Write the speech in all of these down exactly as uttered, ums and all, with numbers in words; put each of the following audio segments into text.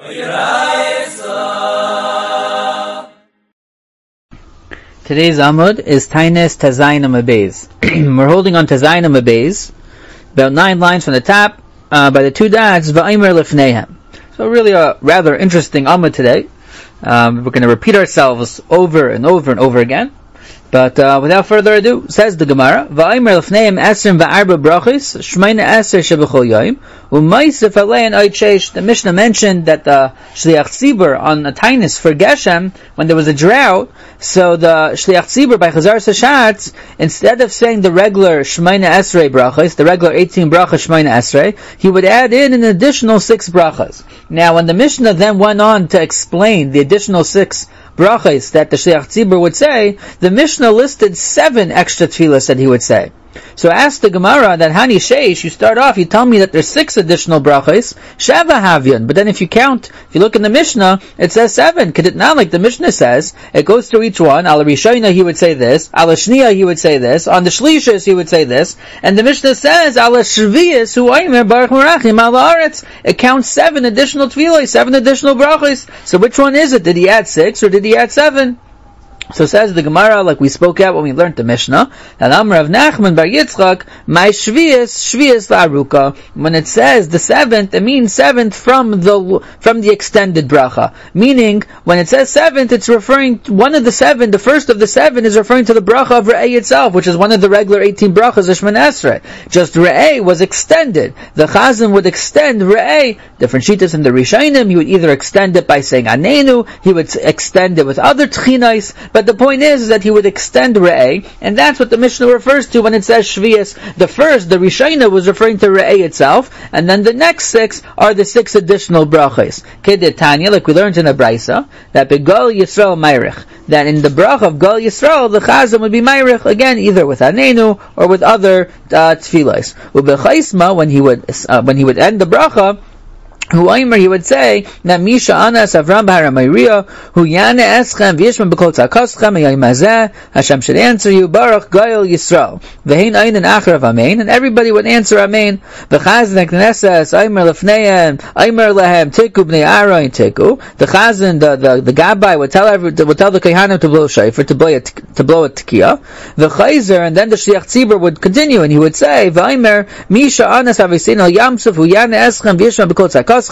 Today's Amud is Tainus Tazayin Amabez. We're holding on Tazayin Amabez, about nine lines from the top, uh, by the two dots, Va'aymer Lefneihem. So really a rather interesting Amud today. Um, we're going to repeat ourselves over and over and over again. But uh, without further ado, says the Gemara, Va'aymer Lefneihem Esrim Va'arba Brachis, Shmeina Eser Shebechol Yoim, U'maisif Alein Oit Sheish. The Mishnah mentioned that the Shliach Tzibur on a Tainus for Geshem, when there was a drought, so the Shliach Tzibur by Chazar Sashatz, instead of saying the regular Shmeina Esrei Brachis, the regular eighteen Brachas Shmeina Esrei, he would add in an additional six Brachas. Now when the Mishnah then went on to explain the additional six brachas that the Shliach Tzibur would say, the Mishnah listed seven extra tefillas that he would say. So ask the Gemara that Hani Sheish, you start off, you tell me that there's six additional brachas, Shava Havyan, but then if you count, if you look in the Mishnah, it says seven. Could it not, like the Mishnah says, it goes through each one, Al Rishayna he would say this, Al Shniya he would say this, on the Shlishas he would say this, and the Mishnah says, Al Shviyas hu Aymer Baruch Merachim Al Haaretz, it counts seven additional tefillas, seven additional brachas. So which one is it? Did he add six or did he add seven? So says the Gemara, like we spoke out when we learned the Mishnah, that Amar of Nachman bar Yitzchak, my shvius, shvius la'aruka. When it says the seventh, it means seventh from the from the extended bracha. Meaning, when it says seventh, it's referring to one of the seven, the first of the seven is referring to the bracha of Re'eh itself, which is one of the regular eighteen brachas of Shemon Esrei. Just Re'eh was extended. The Chazan would extend Re'eh. Different shitas in the Rishayim, he would either extend it by saying Anenu, he would extend it with other tchinais, but the point is, is that he would extend Re'eh, and that's what the Mishnah refers to when it says Shvius. The first, the Rishayna, was referring to Re'eh itself, and then the next six are the six additional brachas. Kedetanya, like we learned in the Braisa, that Begal Yisrael Mayrich, that in the bracha of Gal Yisrael, the Chazan would be Mayrich, again, either with Anenu or with other uh, tefillas. Ubechaisma, when he would, uh, when he would end the bracha, Hu Aymer, he would say, that Misha Anas Avram B'Haramayriya, Hu Yana Eschem V'Yishman B'Kol Tzakaschem Yayimazeh, Hashem should answer you, Baruch Gael Yisrael, V'Hein Einen Acher of Amen, and everybody would answer Amen. V'Chazan Knesses, Aymer Lefneihem, Aymer Lehem, Tiku B'nei Aaron Tiku. The Chazan, the, the, the Gabbai would tell every, would tell the Kehanim to blow shayfer, to blow a, to blow a Tekiah. The Chayzer, and then the Shliach Tzibur would continue, and he would say, V'Aymer, Misha Anas Avisin Al Yamsuf, Hu Yana Eschem V'Yishman B'Kol Tzakaschem,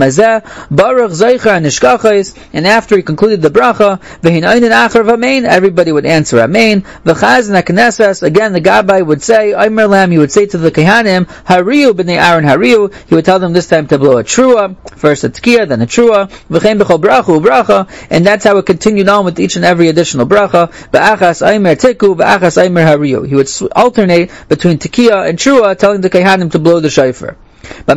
Baruch Zeicher and Nishkachos, and after he concluded the bracha, everybody would answer Amen. V'chazan HaKnesses, again the Gabbai would say, Aymer Lam, he would say to the Kehanim, Hariu b'nei Aaron Hariu, he would tell them this time to blow a trua, first a Tekiah, then a trua, V'chein b'chol bracha bracha, and that's how it continued on with each and every additional bracha, V'achas Aymer Tiku, V'achas Aymer Hariu. He would alternate between Tekiah and trua, telling the Kehanim to blow the shofar. But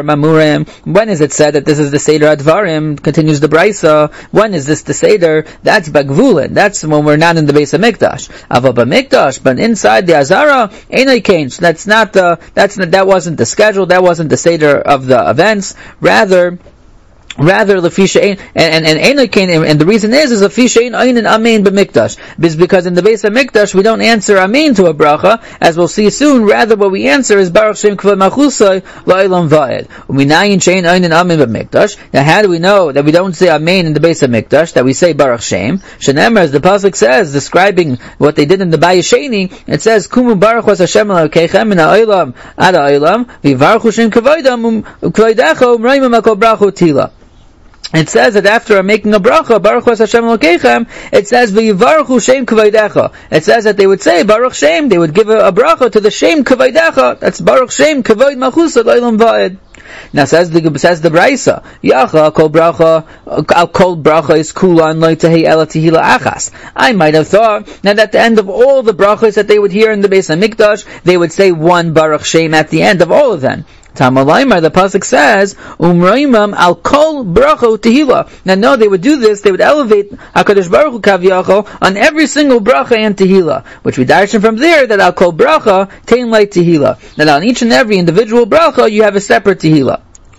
when is it said that this is the Seder Advarim? Continues the Braisa. When is this the Seder? That's Bagvulin. That's when we're not in the base of Mikdash. Ava B'Mikdash, but inside the Azara, Einay Kain. That's not the. That's not, that wasn't the schedule. That wasn't the Seder of the events. Rather. Rather, lefisha ein and and and, and and the reason is is lefisha ein ein and amen b'mikdash. Is because in the base of mikdash we don't answer amen to a bracha, as we'll see soon. Rather, what we answer is baruch shem kvod machusay la'ilam va'ed. Uminayin shein ein and amen b'mikdash. Now, how do we know that we don't say amen in the base of mikdash? That we say baruch shem. Shenemer, as the pasuk says, describing what they did in the Bayesheni, it says kumu baruch was Hashem Elokeichem min ha'olam ad ha'olam v'yivaruchu shem kvoidam kvoidecha umrayim makol brachu tila. It says that after I'm making a bracha, Baruch Hashem Elokeichem, it says v'yivaruchu shem kavaydecha. It says that they would say Baruch Shem, they would give a, a bracha to the shem kavaydecha. That's Baruch Shem kavayd machusa l'olam va'ed. Now says the says the Braisa, Yacha kol bracha al kol bracha is kulan lo tehei ela tehila achas. I might have thought that at the end of all the brachas that they would hear in the Beis HaMikdash, they would say one Baruch Shem at the end of all of them. Tamalaymar, the pasuk says, Umraimam al kol bracha tehila. Now, no, they would do this. They would elevate Hakadosh Baruch Hu kaviyachol on every single bracha and tehila, which we darshan from there that al kol bracha tein light tehila. That on each and every individual bracha you have a separate tehila.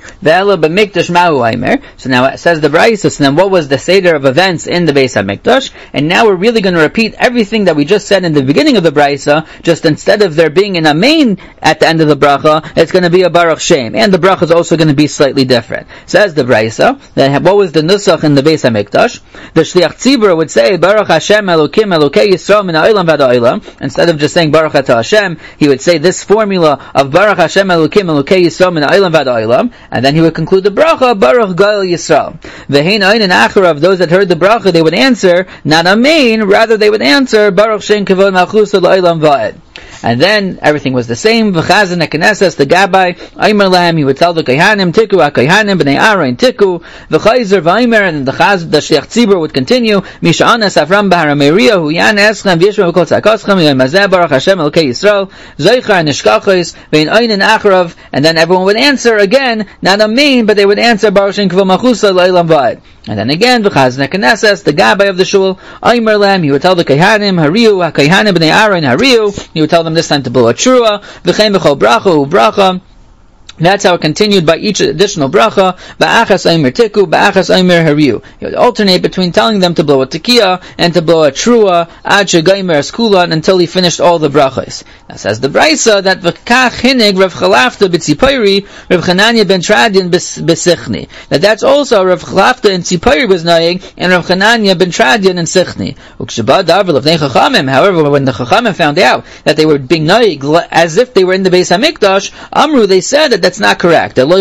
Ve'ela b'mikdash ma'u aimer. So now it says the Brayso, so then what was the seder of events in the Beis HaMikdash? And now we're really going to repeat everything that we just said in the beginning of the Brayso, just instead of there being an amen at the end of the bracha, it's going to be a Baruch Shem. And the bracha is also going to be slightly different. Says the Brayso, that what was the nusach in the Beis HaMikdash? The Shliach Tzibur would say, Baruch Hashem Elokim Elokei Yisrael min ha'olam v'ad ha'olam. Instead of just saying Baruch Atah Hashem, he would say this formula of Baruch Hashem Elokim Elokei Yisrael min ha'olam v'ad ha'olam, and then he would conclude the bracha, Baruch Goel Yisrael. V'hein ein achar of those that heard the bracha, they would answer, not amen, rather they would answer, Baruch Shem Kavod Malchusa L'olam Va'ed. And then everything was the same. V'chazan ha'knesses, the Gabbai, Aimer Lahem, he would tell the Kohanim, Tiku ha'Kohanim, b'nei Aaron, Tiku, v'chayzer v'Aimer, and the Chaz, the Shliach Tzibur would continue, Misha Anas Avram Bahar Meriah, hu yan eschem, v'yishma v'kol tzakaschem, yom hazeh Baruch Hashem Elokei Yisrael, Zoichar nishkachos, v'ein einin acharav, and then everyone would answer again, not amen, but they would answer Baruch Shem Kavod Malchusa L'olam Va'ed. And then again, v'chazan ha'knesses, the Gabbai of the Shul, Aimer Lahem, he would tell the Kohanim, Hariu ha'Kohanim, b'nei Aaron, Hariu, he would tell them this time to blow a trua, v'chein v'chol bracha u bracha. That's how it continued by each additional bracha. Ba'achas aimer tiku, ba'achas aimer hariu. He would alternate between telling them to blow a tekiah and to blow a trua, ad shegaimer eskulan, until he finished all the brachas. Now says the Brayso that v'kach hinig Rav Chalafta b'tzipayri, Rav Chananya ben Tradian b'sichni. That that's also Rav Chalafta in Tzipayri was naig, and Rav Chananya ben Tradian in Sichni. However, when the Chachamim found out that they were being naig as if they were in the Beis HaMikdash, Amru, they said that that's not correct. That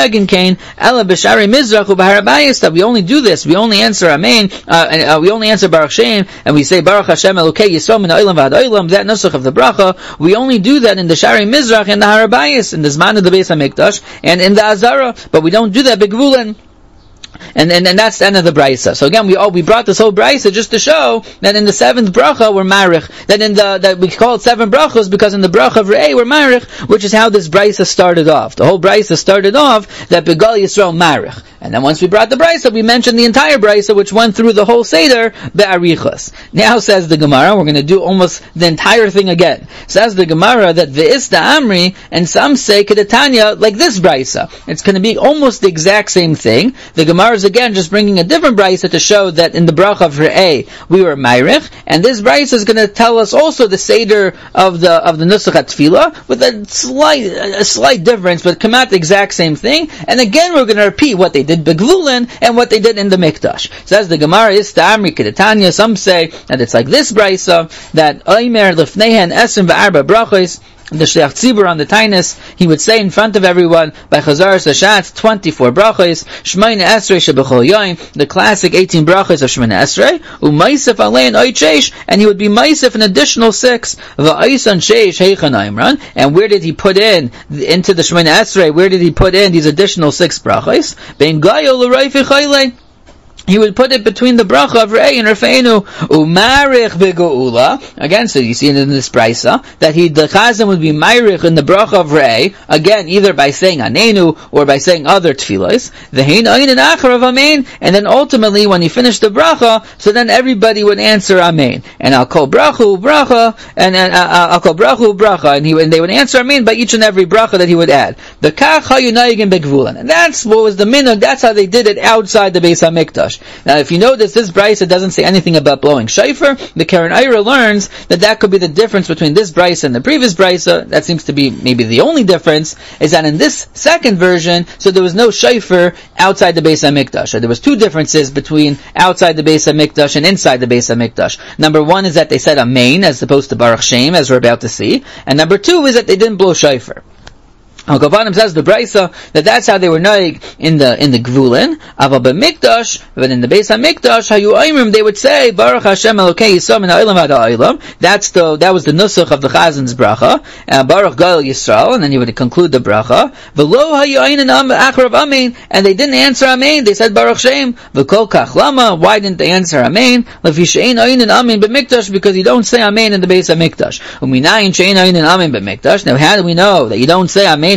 we only do this, we only answer Amen, uh, and, uh, we only answer Baruch Shem, and we say Baruch Hashem Elokei Yisrael min ha'olam v'ad ha'olam, that nusach of the bracha, we only do that in the Shari Mizrach and the Har HaBayis, in the Zman of the Beis HaMikdash, and in the Azara, but we don't do that b'gvulen. And, and and that's the end of the Brayso. So again, we oh, we brought this whole Brayso just to show that in the seventh bracha we're marich. That in the that we call it seven brachos because in the bracha of Re'eh we're marich, which is how this Brayso started off. The whole Brayso started off that Begal Yisrael marich. And then once we brought the Brayso, we mentioned the entire Brayso, which went through the whole Seder, Be'arichos. Now says the Gemara, we're going to do almost the entire thing again. Says the Gemara that Ve'ista Amri, and some say Kedatanya, like this Brayso. It's going to be almost the exact same thing. The Gemara is again just bringing a different Brayso to show that in the bracha of Re'eh we were Mayrich, and this Brayso is going to tell us also the Seder of the of the Nusach HaTfilah with a slight a slight difference, but come out the exact same thing. And again we're going to repeat what they did Begvulin and what they did in the Mikdash. Says the Gemara is Ta'amri Kedatanya. Some say that it's like this Brayso that Oimer Lefnehen Esim V'Arba Brachos. The Shliach Tzibur on the Tainus, he would say in front of everyone by Chazar Sashat, twenty-four brachos, Shemaina Esrei Shebechol Yoim, the classic eighteen brachos of Shemaina Esrei, Umaisef Alein Oichesh, and he would be Maisef an additional six, Va'aisan Sheish Heichan Aimran, and where did he put in, into the Shemaina Esrei, where did he put in these additional six brachos? Ben Gayo L'Raifi Chaylei, he would put it between the bracha of Re'eh and Rafeinu, umarich begeula. Again, so you see it in this Brayso that he the chazan would be marich in the bracha of Re'eh. Again, either by saying Anenu or by saying other tefillos. V'hein ein and achar of Amen, and then ultimately when he finished the bracha, so then everybody would answer Amen. And I'll call bracha bracha, and, and uh, I'll call bracha bracha, and he and they would answer Amen by each and every bracha that he would add. The kach hayunayigim begvulan, and that's what was the minhag. That's how they did it outside the Beis HaMikdash. Now, if you notice, this Brayso doesn't say anything about blowing shofar. The Karen Eira learns that that could be the difference between this Brayso and the previous Brayso. That seems to be maybe the only difference, is that in this second version, so there was no shofar outside the Beis HaMikdash. So there was two differences between outside the Beis HaMikdash and inside the Beis HaMikdash. Number one is that they said Amen as opposed to Baruch Shem, as we're about to see. And number two is that they didn't blow shofar. Al Kavanim says the Brayso that that's how they were noig in the in the Gvulin. Aval b'Mikdash, but in the Beis HaMikdash, hayu Aimrim, they would say Baruch Hashem Elokei Yisrael min ha'olam v'ad ha'olam. That's the that was the nusach of the Chazan's bracha. Uh, Baruch Goel Yisrael, and then he would conclude the bracha. V'lo hayu Ainin acharav Amen, and they didn't answer Amen. They said Baruch Shem. V'kol kach lama. Why didn't they answer Amen? Lefi she'ein Ainin Amen b'Mikdash, because you don't say Amen in the Beis HaMikdash. Uminayin she'ein Ainin Amen b'Mikdash. Now, how do we know that you don't say Amen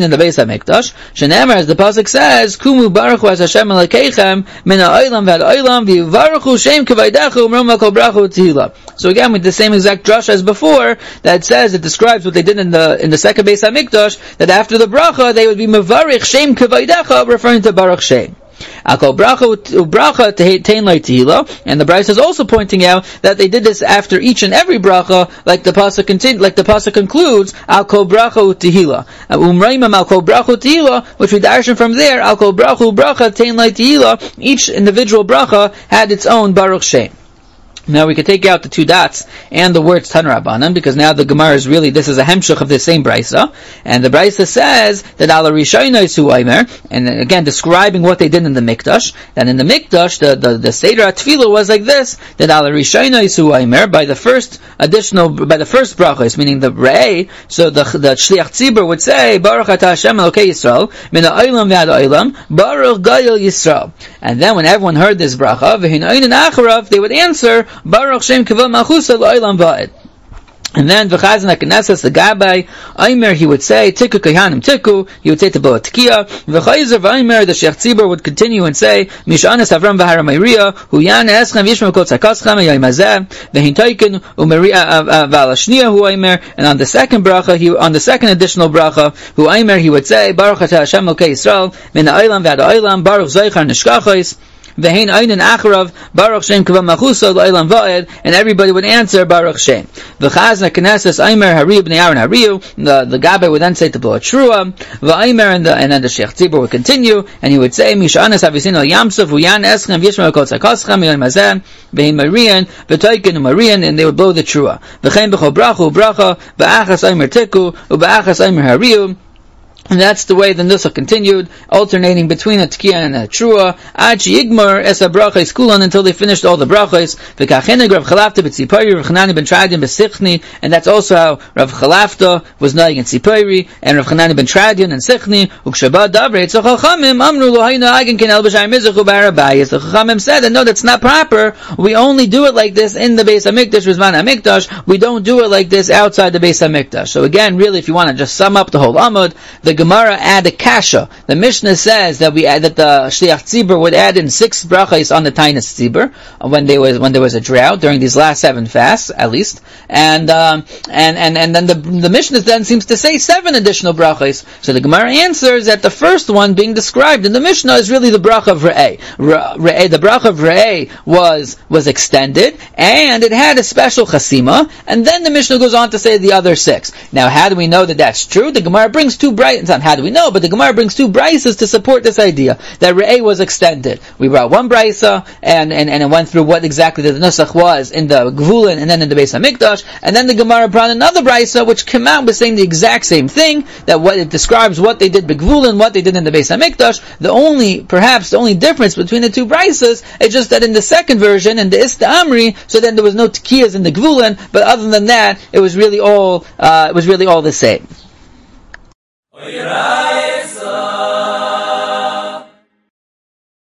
remain in the Beis HaMikdash. Shenemar, as the pasuk says, Kumu baruchu as Hashem Elokeichem min ha'olam v'ad olam v'yivaruchu shem kavaydechu umrom kol bracha u'tehila. So again, with the same exact drush as before, that says, it describes what they did in the in the second Beis HaMikdash, that after the bracha, they would be mevarich shem kavaydecha, referring to Baruch Shem. Akol bracha ubracha tein like tehila, and the Bryce is also pointing out that they did this after each and every bracha, like the pasuk continu- like the pasuk concludes, Akol bracha tehila, umraimam Akol bracha tehila, which we darshan from there, Akol bracha ubracha tein like tehila. Each individual bracha had its own Baruch Shem. Now we can take out the two dots and the words Tan Rabbanan, because now the Gemara is really, this is a hemshach of the same Brisa, and the Brisa says that Ala Rishayna is Huaymer, and again describing what they did in the Mikdash, that in the Mikdash, the, the, the Seder HaTfilah was like this, that Ala Rishayna is Huaymer, by the first additional, by the first brachos, meaning the Re'eh, so the, the Shliach Tzibur would say, Baruch Ata Hashem Elokei Yisrael, Min ha'olam v'ad ha'olam, Baruch Gayel Yisrael. And then when everyone heard this bracha, V'hin Oinen Acharav, they would answer, Baruch Shem Kavod Malchusa L'Olam Va'ed. And then v'chazan ha'knesses the Gabbai Aimer, he would say Tiku Kohanim Tiku, he would say to blow a Tekiah. V'chayzer v'Aimer, the Sheikh Tzibur would continue and say Mishanas Avram v'Hara Meiria Hu Yan Eschem Yishma Kol Tzakaschem Yom Hazeh V'hin Toikin U'Meiria V'Alashniya Hu Aimer. And on the second bracha, he on the second additional bracha Hu Aimer, he would say Baruch Ata Hashem Elokei Yisrael Min ha'olam v'ad ha'olam Baruch Zochar Nishkachos V'hein Einen Acharav Baruch Shem Kavod Malchusa L'Olam Va'ed, and everybody would answer Baruch Shem. V'chazna Knesses Aimer Hariyu B'nei Aaron Hariyu, the the Gabbai would then say to blow a Trua. V'Aimer, and the and then the Sheikh Tzibur would continue, and he would say Misha'anas Havisin Al Yamsuf Uyan Eschem Yishma Kol Tzakaschem Yom Hazeh V'hein Marian V'toikin Umarian, and they would blow the Trua. V'chein B'chol Bracha Ubracha Ba'achas Aimer Tiku U'Ba'achas Aimer Hariyu. And that's the way the Nusach continued, alternating between a Tekiah and a Trua, Achi Yigmar es ha-brachos kulan, until they finished all the brachos. V'kachenig Rav Chalafta b'tzipori, Rav Chanani ben Tradian b'sichni, and that's also how Rav Chalafta was noying in Tzipori, and Rav Chanani ben Tradian and Sichni. U'kshaba davrei tzol chachamim, amru lo hayna agen ken el b'shayim mizuchu b'har habayis. The chachamim said that no, that's not proper. We only do it like this in the Beis HaMikdash, Rizman HaMikdash. We don't do it like this outside the Beis HaMikdash. So again, really, if you want to just sum up the whole Amud, the Gemara add a kasha. The Mishnah says that we add, that the Shliach Tzibur would add in six brachas on the Tainas Tzibur when there was when there was a drought during these last seven fasts, at least, and um, and and and then the the Mishnah then seems to say seven additional brachas. So the Gemara answers that the first one being described in the Mishnah is really the bracha of Re'eh. Re'eh, the bracha of Re'eh was was extended, and it had a special chasima, and then the Mishnah goes on to say the other six. Now, how do we know that that's true? The Gemara brings two bright. How do we know? But the Gemara brings two brises to support this idea that Re'eh was extended. We brought one brisa and, and, and it went through what exactly the Nusach was in the Gvulin and then in the Beis HaMikdash, and then the Gemara brought another brisa which came out with saying the exact same thing, that what it describes what they did Begvulin, what they did in the Beis HaMikdash. The only, perhaps the only difference between the two brisas is just that in the second version, in the Ista Amri, so then there was no Tekiyas in the Gvulin, but other than that, it was really all, uh, it was really all the same. Oy